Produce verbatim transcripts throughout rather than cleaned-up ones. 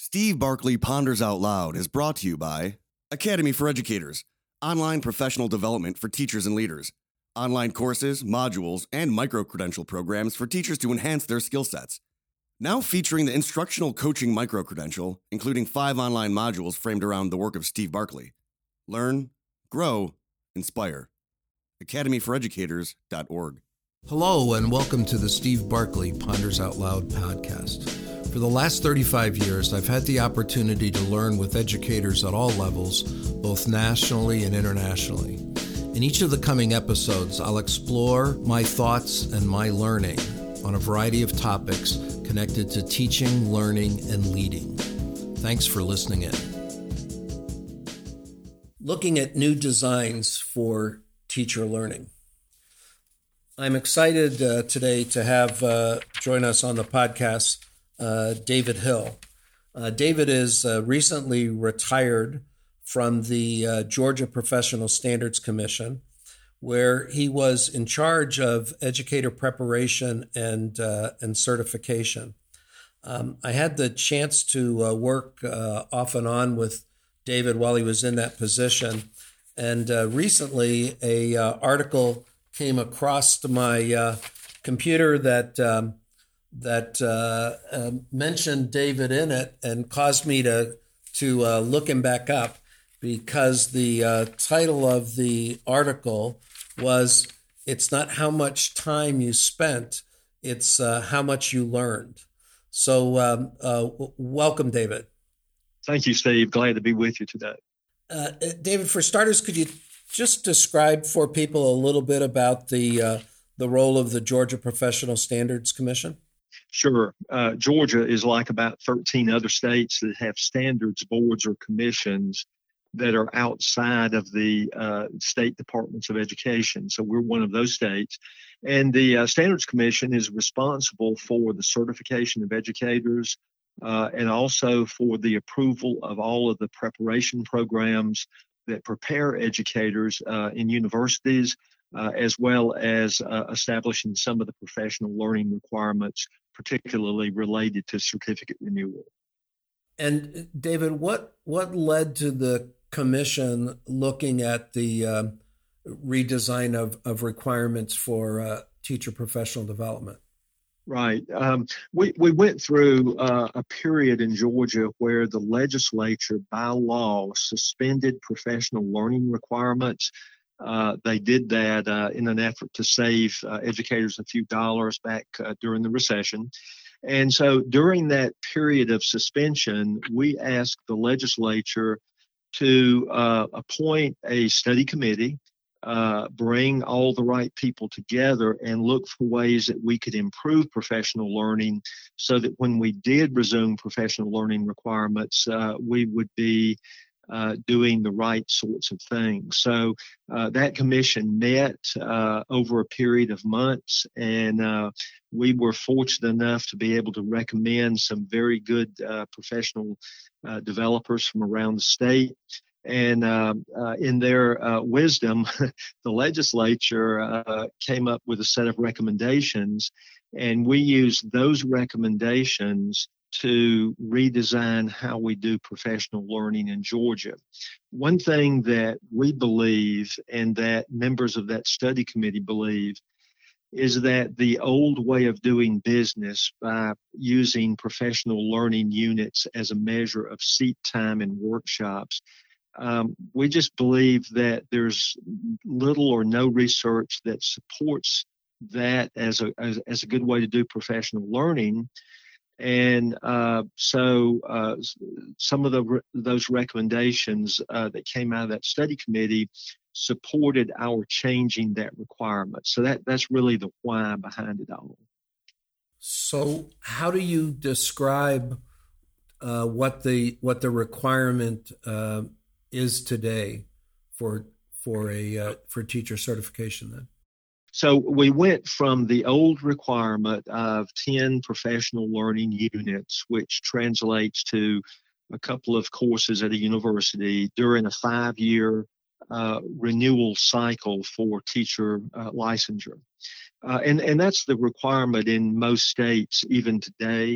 Steve Barkley Ponders Out Loud is brought to you by Academy for Educators, online professional development for teachers and leaders, online courses, modules, and micro-credential programs for teachers to enhance their skill sets. Now featuring the instructional coaching micro-credential, including five online modules framed around the work of Steve Barkley. Learn, grow, inspire. academy for educators dot org. Hello, and welcome to the Steve Barkley Ponders Out Loud podcast. For the last thirty-five years, I've had the opportunity to learn with educators at all levels, both nationally and internationally. In each of the coming episodes, I'll explore my thoughts and my learning on a variety of topics connected to teaching, learning, and leading. Thanks for listening in. Looking at new designs for teacher learning. I'm excited uh, today to have uh, join us on the podcast uh, David Hill. Uh, David is uh, recently retired from the uh, Georgia Professional Standards Commission, where he was in charge of educator preparation and uh, and certification. Um, I had the chance to uh, work uh, off and on with David while he was in that position, and uh, recently a uh, article came across my uh, computer that um, that uh, uh, mentioned David in it and caused me to to uh, look him back up, because the uh, title of the article was, "It's not how much time you spent, it's uh, how much you learned." So um, uh, w- welcome, David. Thank you, Steve. Glad to be with you today. Uh, David, for starters, could you just describe for people a little bit about the uh, the role of the Georgia Professional Standards Commission? Sure. Uh, Georgia is like about thirteen other states that have standards boards or commissions that are outside of the uh, state departments of education. So we're one of those states. And the uh, Standards Commission is responsible for the certification of educators uh, and also for the approval of all of the preparation programs that prepare educators uh, in universities, uh, as well as uh, establishing some of the professional learning requirements, particularly related to certificate renewal. And David, what what led to the commission looking at the uh, redesign of, of requirements for uh, teacher professional development? Right. Um, we, we went through uh, a period in Georgia where the legislature, by law, suspended professional learning requirements. Uh, they did that uh, in an effort to save uh, educators a few dollars back uh, during the recession. And so during that period of suspension, we asked the legislature to uh, appoint a study committee, uh, bring all the right people together, and look for ways that we could improve professional learning so that when we did resume professional learning requirements, uh, we would be uh, doing the right sorts of things. So uh, that commission met uh, over a period of months, and uh, we were fortunate enough to be able to recommend some very good uh, professional uh, developers from around the state. And uh, uh, in their uh, wisdom, the legislature uh, came up with a set of recommendations, and we used those recommendations to redesign how we do professional learning in Georgia. One thing that we believe, and that members of that study committee believe, is that the old way of doing business by using professional learning units as a measure of seat time in workshops, um, we just believe that there's little or no research that supports that as a as, as a good way to do professional learning. And uh, so uh, some of the re- those recommendations uh, that came out of that study committee supported our changing that requirement. So that that's really the why behind it all. So how do you describe uh, what the what the requirement uh, is today for for a uh, for teacher certification then? So we went from the old requirement of ten professional learning units, which translates to a couple of courses at a university during a five-year uh, renewal cycle for teacher uh, licensure. Uh, and, and that's the requirement in most states even today.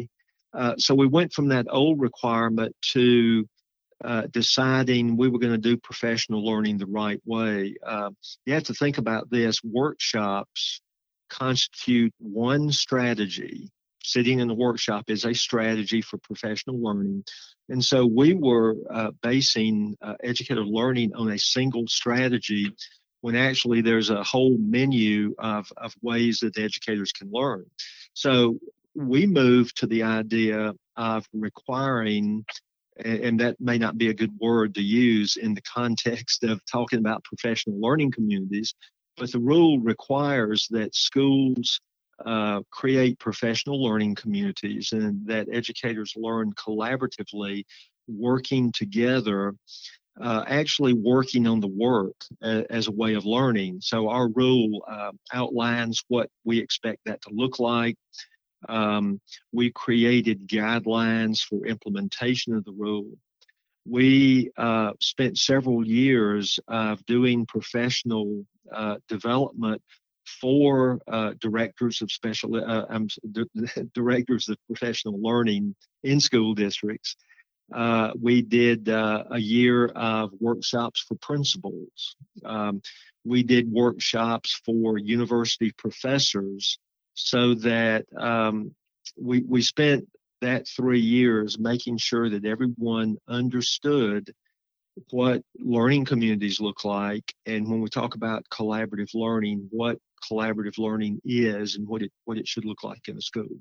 Uh, so we went from that old requirement to uh, deciding we were going to do professional learning the right way. Uh, you have to think about this. Workshops constitute one strategy. Sitting in the workshop is a strategy for professional learning. And so we were uh, basing uh, educator learning on a single strategy when actually there's a whole menu of, of ways that educators can learn. So we moved to the idea of requiring, and that may not be a good word to use in the context of talking about professional learning communities, but the rule requires that schools uh, create professional learning communities and that educators learn collaboratively, working together, uh, actually working on the work a, as a way of learning. So our rule uh, outlines what we expect that to look like. Um, we created guidelines for implementation of the rule. We uh, spent several years of doing professional uh, development for uh, directors of special, uh, um, d- directors of professional learning in school districts. Uh, we did uh, a year of workshops for principals. Um, we did workshops for university professors, so that um, we we spent that three years making sure that everyone understood what learning communities look like, and when we talk about collaborative learning, what collaborative learning is and what it what it should look like in a school.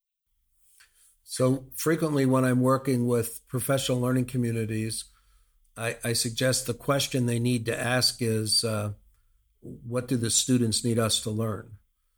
So frequently when I'm working with professional learning communities, I, I suggest the question they need to ask is, uh, what do the students need us to learn?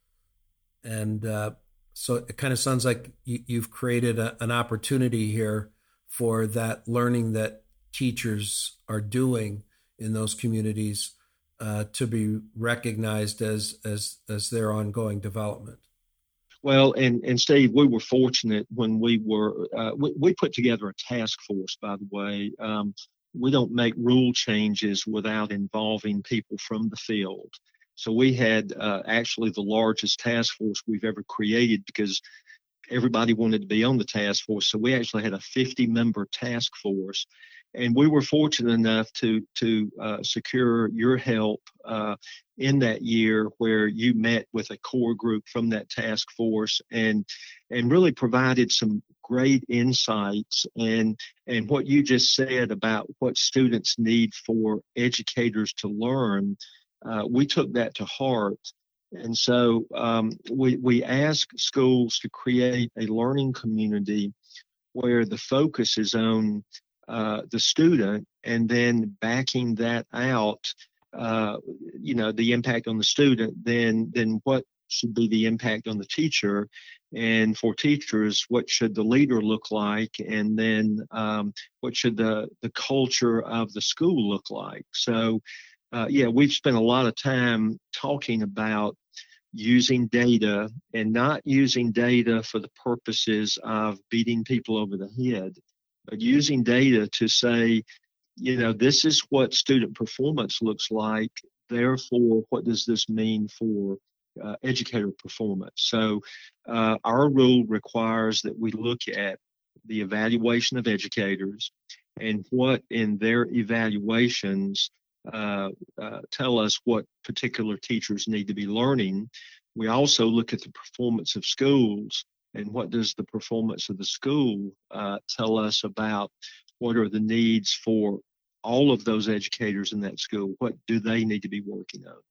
And uh, so it kind of sounds like you, you've created a, an opportunity here for that learning that teachers are doing in those communities uh, to be recognized as, as, as their ongoing development. Well, and, and Steve, we were fortunate when we were, uh, we, we put together a task force, by the way. Um, we don't make rule changes without involving people from the field. So we had uh, actually the largest task force we've ever created because everybody wanted to be on the task force. So we actually had a fifty member task force. And we were fortunate enough to to uh, secure your help uh, in that year, where you met with a core group from that task force and and really provided some great insights. And and what you just said about what students need for educators to learn, uh, we took that to heart. And so um, we we asked schools to create a learning community where the focus is on Uh, the student, and then backing that out, uh, you know, the impact on the student, then then what should be the impact on the teacher, and for teachers, what should the leader look like, and then um, what should the the culture of the school look like. So, uh, yeah, we've spent a lot of time talking about using data and not using data for the purposes of beating people over the head, but using data to say, you know, this is what student performance looks like. Therefore, what does this mean for uh, educator performance? So uh, our rule requires that we look at the evaluation of educators and what in their evaluations uh, uh, tell us what particular teachers need to be learning. We also look at the performance of schools. And what does the performance of the school uh, tell us about what are the needs for all of those educators in that school? What do they need to be working on?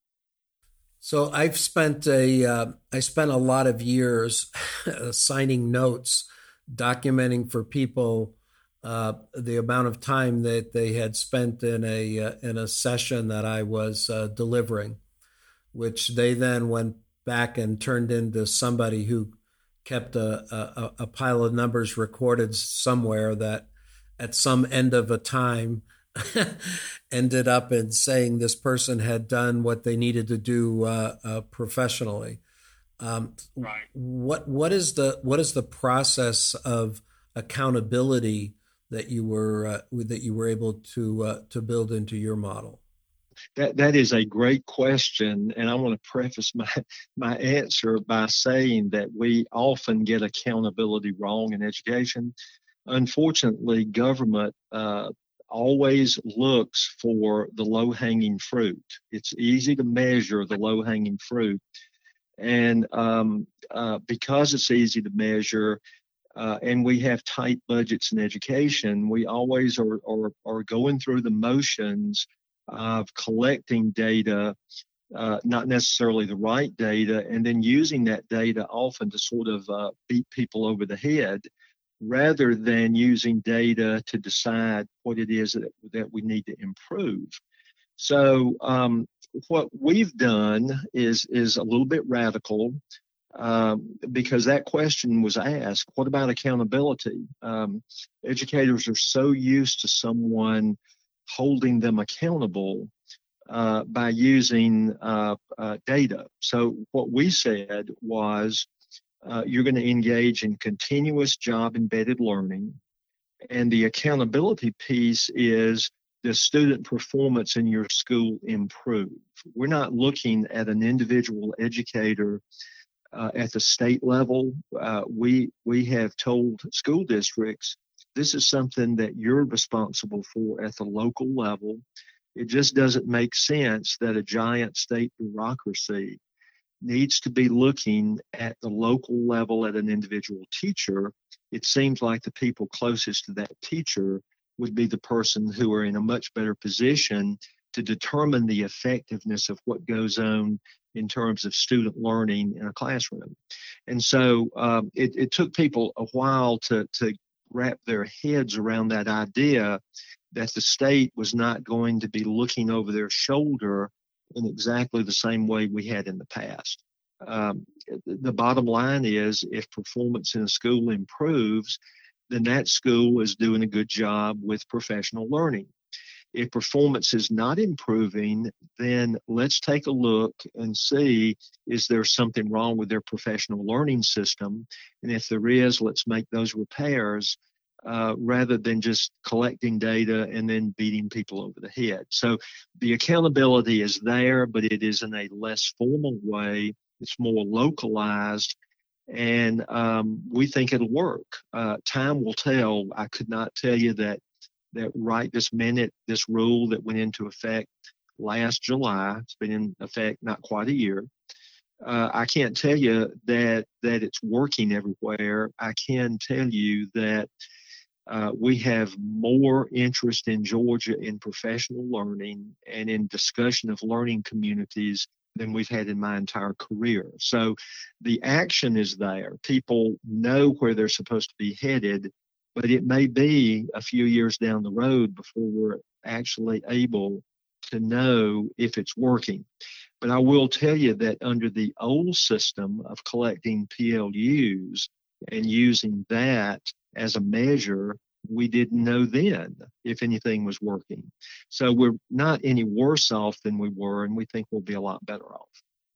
So I've spent a uh, I spent a lot of years signing notes, documenting for people uh, the amount of time that they had spent in a uh, in a session that I was uh, delivering, which they then went back and turned into somebody who kept a, a, a pile of numbers recorded somewhere that at some end of a time ended up in saying this person had done what they needed to do uh, uh, professionally. Um, right. What what is the what is the process of accountability that you were uh, that you were able to uh, to build into your model? that that is a great question, and I want to preface my my answer by saying that we often get accountability wrong in education. Unfortunately, government uh, always looks for the low-hanging fruit. It's easy to measure the low-hanging fruit, and um, uh, because it's easy to measure, uh, and we have tight budgets in education, we always are, are, are going through the motions of collecting data, uh, not necessarily the right data, and then using that data often to sort of uh, beat people over the head, rather than using data to decide what it is that, that we need to improve. So um, what we've done is is a little bit radical, um, because that question was asked, what about accountability? Um, educators are so used to someone holding them accountable uh, by using uh, uh, data. So what we said was, uh, you're going to engage in continuous job-embedded learning, and the accountability piece is, does student performance in your school improve? We're not looking at an individual educator uh, at the state level. Uh, we we have told school districts, this is something that you're responsible for at the local level. It just doesn't make sense that a giant state bureaucracy needs to be looking at the local level at an individual teacher. It seems like the people closest to that teacher would be the person who are in a much better position to determine the effectiveness of what goes on in terms of student learning in a classroom. And so um, it, it took people a while to, to wrap their heads around that idea that the state was not going to be looking over their shoulder in exactly the same way we had in the past. Um, the bottom line is, if performance in a school improves, then that school is doing a good job with professional learning. If performance is not improving, then let's take a look and see, is there something wrong with their professional learning system? And if there is, let's make those repairs uh, rather than just collecting data and then beating people over the head. So the accountability is there, but it is in a less formal way. It's more localized. And um, we think it'll work. Uh, time will tell. I could not tell you that that right this minute, this rule that went into effect last July, it's been in effect not quite a year. Uh, I can't tell you that that it's working everywhere. I can tell you that uh, we have more interest in Georgia in professional learning and in discussion of learning communities than we've had in my entire career. So the action is there. People know where they're supposed to be headed, but it may be a few years down the road before we're actually able to know if it's working. But I will tell you that under the old system of collecting P L Us and using that as a measure, we didn't know then if anything was working. So we're not any worse off than we were, and we think we'll be a lot better off.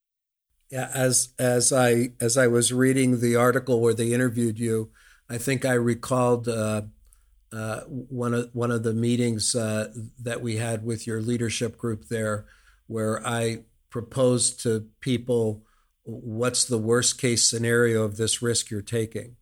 Yeah, as as I as I was reading the article where they interviewed you, I think I recalled uh, uh, one of one of the meetings uh, that we had with your leadership group there, where I proposed to people, what's the worst case scenario of this risk you're taking?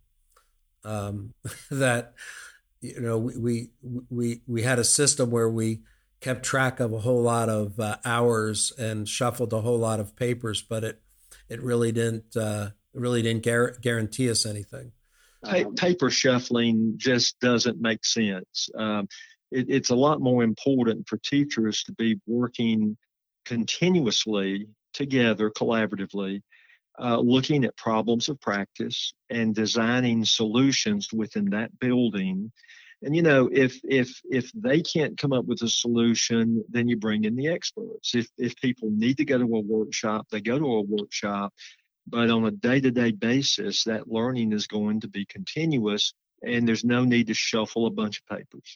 Um, that you know we we we had a system where we kept track of a whole lot of uh, hours and shuffled a whole lot of papers, but it it really didn't uh, really didn't gar- guarantee us anything. Pa- paper shuffling just doesn't make sense. Um, it, it's a lot more important for teachers to be working continuously together, collaboratively, uh, looking at problems of practice and designing solutions within that building. And, you know, if if if they can't come up with a solution, then you bring in the experts. If if people need to go to a workshop, they go to a workshop. But on a day-to-day basis, that learning is going to be continuous, and there's no need to shuffle a bunch of papers.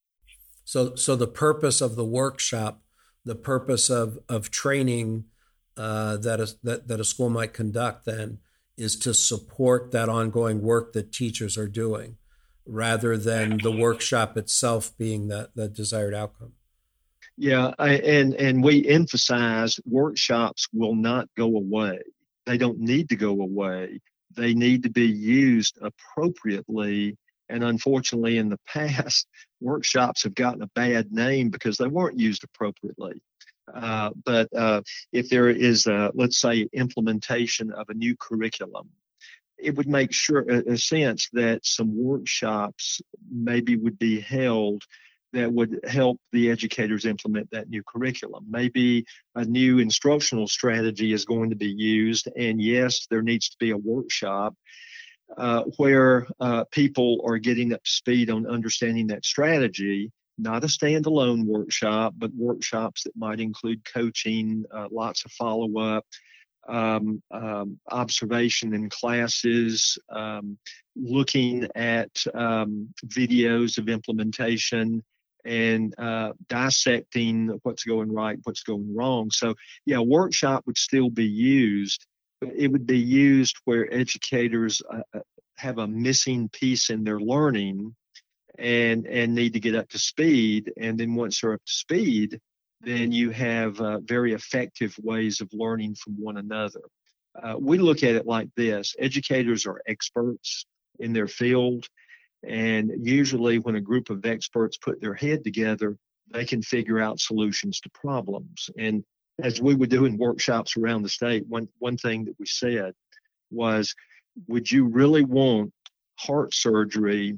So, so the purpose of the workshop, the purpose of of training uh, that a, that that a school might conduct, then, is to support that ongoing work that teachers are doing, rather than the workshop itself being the, the desired outcome. Yeah, I, and and we emphasize workshops will not go away. They don't need to go away. They need to be used appropriately. And unfortunately, in the past, workshops have gotten a bad name because they weren't used appropriately. Uh, but uh, if there is, a, let's say, implementation of a new curriculum, it would make sure a, a sense that some workshops maybe would be held that would help the educators implement that new curriculum. Maybe a new instructional strategy is going to be used, and yes, there needs to be a workshop uh, where uh, people are getting up to speed on understanding that strategy. Not a standalone workshop, but workshops that might include coaching, uh, lots of follow-up, um, um, observation in classes, um, looking at um, videos of implementation, and uh, dissecting what's going right, what's going wrong. So, yeah, a workshop would still be used, but it would be used where educators uh, have a missing piece in their learning and and need to get up to speed. And then once they're up to speed, then you have uh, very effective ways of learning from one another. Uh, we look at it like this. Educators are experts in their field, and usually when a group of experts put their head together, they can figure out solutions to problems. And as we were doing workshops around the state, one, one thing that we said was, would you really want heart surgery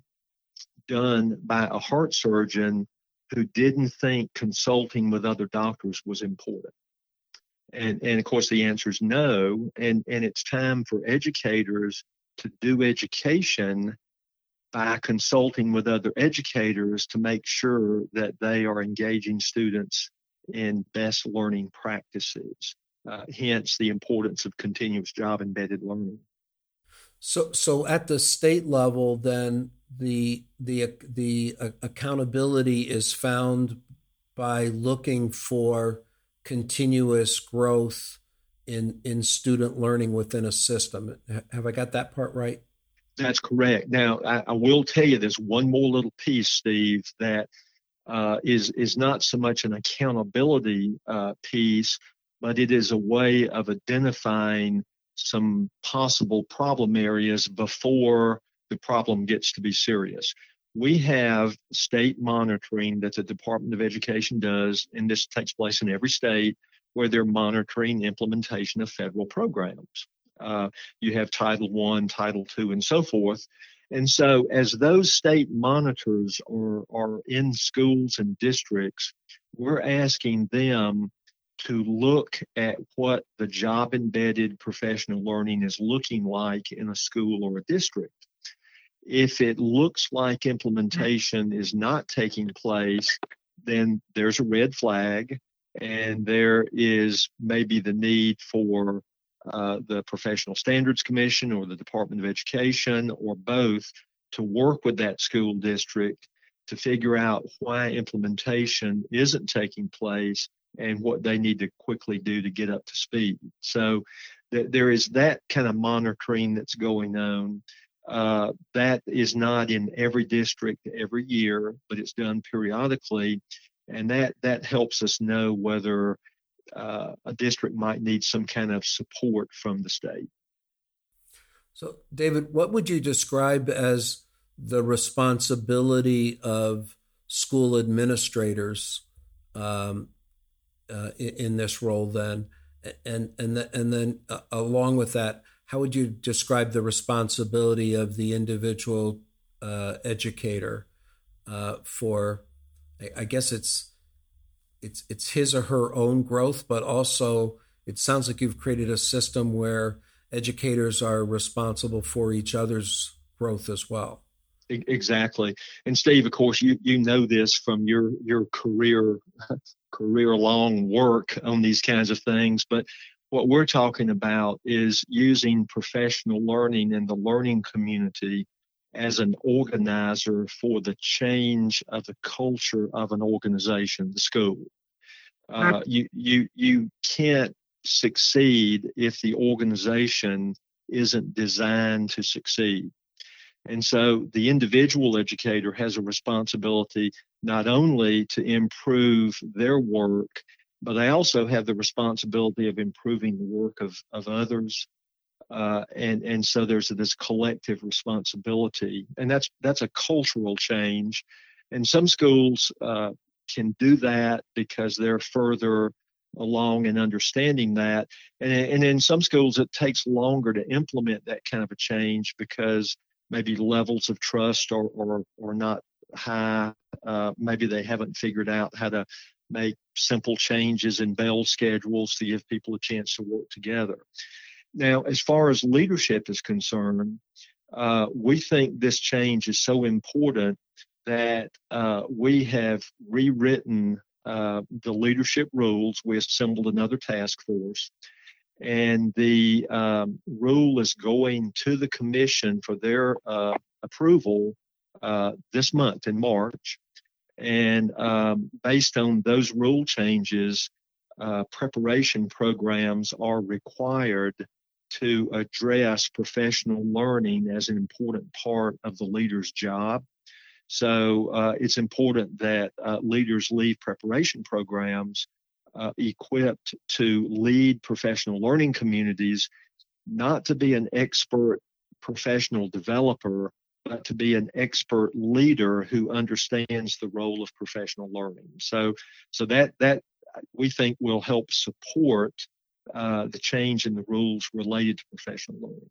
done by a heart surgeon who didn't think consulting with other doctors was important? And, and of course, the answer is no. And, and it's time for educators to do education by consulting with other educators to make sure that they are engaging students in best learning practices. Uh, hence the importance of continuous job embedded learning. So, so at the state level, then the the the uh, accountability is found by looking for continuous growth in in student learning within a system. Have I got that part right? That's correct. Now, I, I will tell you there's one more little piece, Steve, that uh, is is not so much an accountability uh, piece, but it is a way of identifying some possible problem areas before the problem gets to be serious. We have state monitoring that the Department of Education does, and this takes place in every state, where they're monitoring implementation of federal programs. Uh, you have Title One, Title Two, and so forth. And so as those state monitors are, are in schools and districts, we're asking them to look at what the job embedded professional learning is looking like in a school or a district. If it looks like implementation is not taking place, then there's a red flag, and there is maybe the need for uh, the Professional Standards Commission or the Department of Education or both to work with that school district to figure out why implementation isn't taking place and what they need to quickly do to get up to speed. So th- there is that kind of monitoring that's going on. Uh, that is not in every district every year, but it's done periodically. And that, that helps us know whether uh, a district might need some kind of support from the state. So, David, what would you describe as the responsibility of school administrators um, uh, in, in this role then? And, and, the, and then uh, along with that, how would you describe the responsibility of the individual uh, educator uh, for, I guess it's it's it's his or her own growth, but also it sounds like you've created a system where educators are responsible for each other's growth as well. Exactly. And Steve, of course, you you know this from your your career career long work on these kinds of things, but what we're talking about is using professional learning and the learning community as an organizer for the change of the culture of an organization, the school. Uh, you, you, you can't succeed if the organization isn't designed to succeed. And so the individual educator has a responsibility not only to improve their work, but they also have the responsibility of improving the work of, of others. Uh, and, and so there's this collective responsibility, and that's, that's a cultural change. And some schools uh, can do that because they're further along in understanding that. And, and in some schools, it takes longer to implement that kind of a change because maybe levels of trust are, are, are not high. Uh, maybe they haven't figured out how to make simple changes in bell schedules to give people a chance to work together. Now, as far as leadership is concerned, uh, we think this change is so important that uh, we have rewritten uh, the leadership rules. We assembled another task force, and the um, rule is going to the commission for their uh, approval uh, this month in March. And um, based on those rule changes, uh, preparation programs are required to address professional learning as an important part of the leader's job. So uh, it's important that uh, leaders leave preparation programs uh, equipped to lead professional learning communities, not to be an expert professional developer, but to be an expert leader who understands the role of professional learning. So, so that that we think will help support uh, the change in the rules related to professional learning.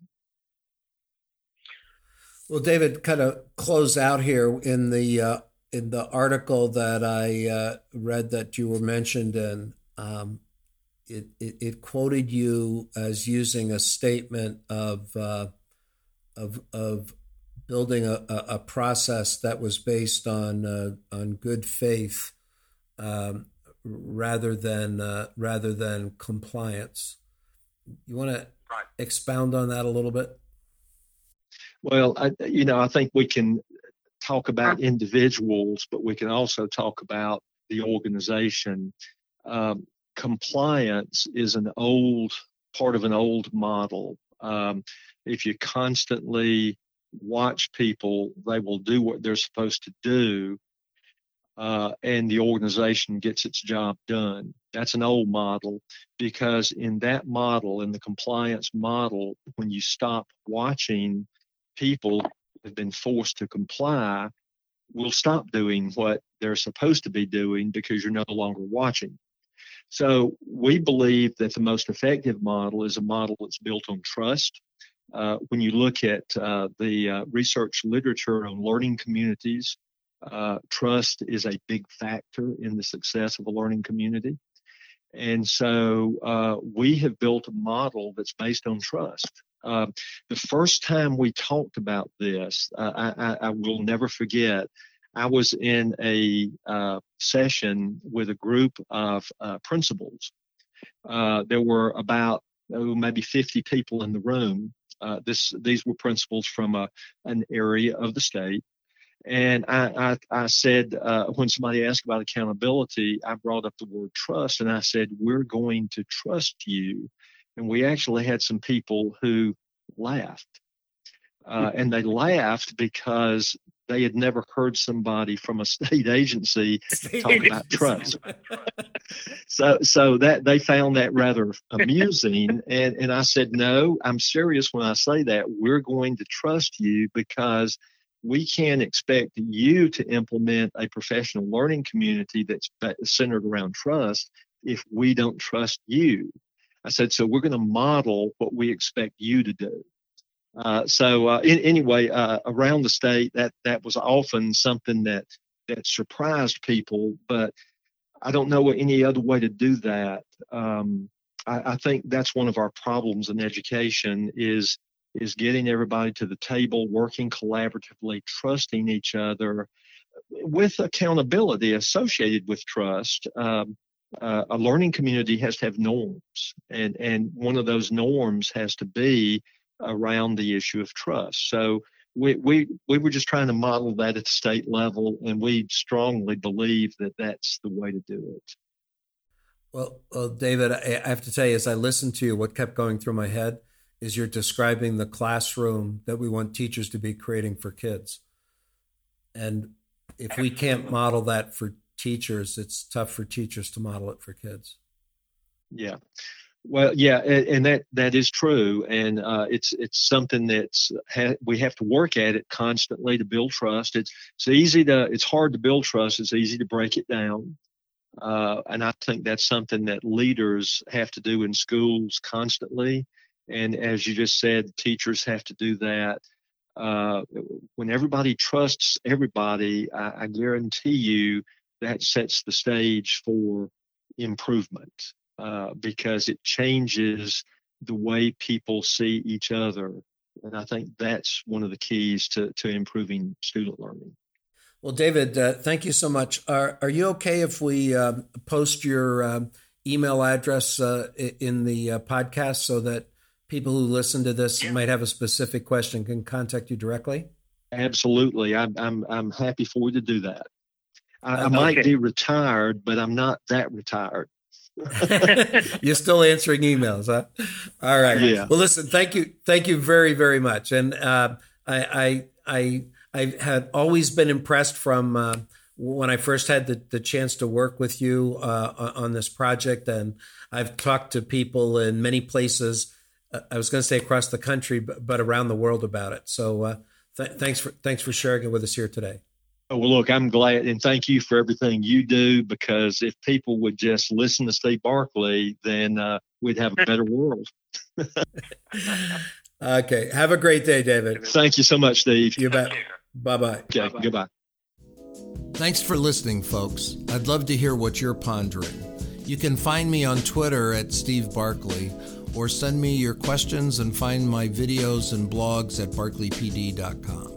Well, David, kind of close out here in the uh, in the article that I uh, read that you were mentioned in. Um, it, it it quoted you as using a statement of uh, of of building a, a process that was based on uh, on good faith um, rather than uh, rather than compliance. You want to right. expound on that a little bit? Well, I, you know, I think we can talk about individuals, but we can also talk about the organization. Um, compliance is an old part of an old model. Um, if you constantly watch people, they will do what they're supposed to do, uh, and the organization gets its job done. That's an old model, because in that model, in the compliance model, when you stop watching, people have been forced to comply, will stop doing what they're supposed to be doing because you're no longer watching. So we believe that the most effective model is a model that's built on trust. Uh, when you look at uh, the uh, research literature on learning communities, uh, trust is a big factor in the success of a learning community. And so uh, we have built a model that's based on trust. Uh, the first time we talked about this, uh, I, I, I will never forget. I was in a uh, session with a group of uh, principals. Uh, there were about oh, maybe fifty people in the room. Uh, this these were principals from a, an area of the state. And I, I, I said, uh, when somebody asked about accountability, I brought up the word trust, and I said, we're going to trust you. And we actually had some people who laughed. Uh, and they laughed because they had never heard somebody from a state agency talk about trust. so so that they found that rather amusing. And, and I said, no, I'm serious when I say that. We're going to trust you because we can't expect you to implement a professional learning community that's centered around trust if we don't trust you. I said, so we're going to model what we expect you to do. Uh, so uh, in, anyway, uh, around the state, that that was often something that that surprised people, but I don't know any other way to do that. Um, I, I think that's one of our problems in education is is getting everybody to the table, working collaboratively, trusting each other, with accountability associated with trust. Um, uh, a learning community has to have norms, and and one of those norms has to be around the issue of trust. So we we we were just trying to model that at the state level, and we strongly believe that that's the way to do it. Well, well David, I have to tell you, as I listened to you, what kept going through my head is you're describing the classroom that we want teachers to be creating for kids. And if we can't model that for teachers, it's tough for teachers to model it for kids. Yeah. Well, yeah, and, and that that is true, and uh, it's it's something that's ha- we have to work at it constantly to build trust. It's it's easy to it's hard to build trust. It's easy to break it down, uh, and I think that's something that leaders have to do in schools constantly. And as you just said, teachers have to do that. Uh, when everybody trusts everybody, I, I guarantee you that sets the stage for improvement. Uh, because it changes the way people see each other. And I think that's one of the keys to, to improving student learning. Well, David, uh, thank you so much. Are, are you okay if we uh, post your uh, email address uh, in the uh, podcast so that people who listen to this yeah. might have a specific question can contact you directly? Absolutely. I'm, I'm, I'm happy for you to do that. I, I okay. might be retired, but I'm not that retired. You're still answering emails, huh? All right. Yeah. Well, listen, thank you. Thank you very, very much. And uh, I, I, I, I had always been impressed from uh, when I first had the, the chance to work with you uh, on this project. And I've talked to people in many places, uh, I was going to say across the country, but, but around the world about it. So uh, th- thanks for, thanks for sharing it with us here today. Well, look, I'm glad, and thank you for everything you do, because if people would just listen to Steve Barkley, then uh, we'd have a better world. Okay. Have a great day, David. Thank you so much, Steve. You bet. Bye-bye. Okay, Bye-bye. Goodbye. Thanks for listening, folks. I'd love to hear what you're pondering. You can find me on Twitter at Steve Barkley, or send me your questions and find my videos and blogs at barkley p d dot com.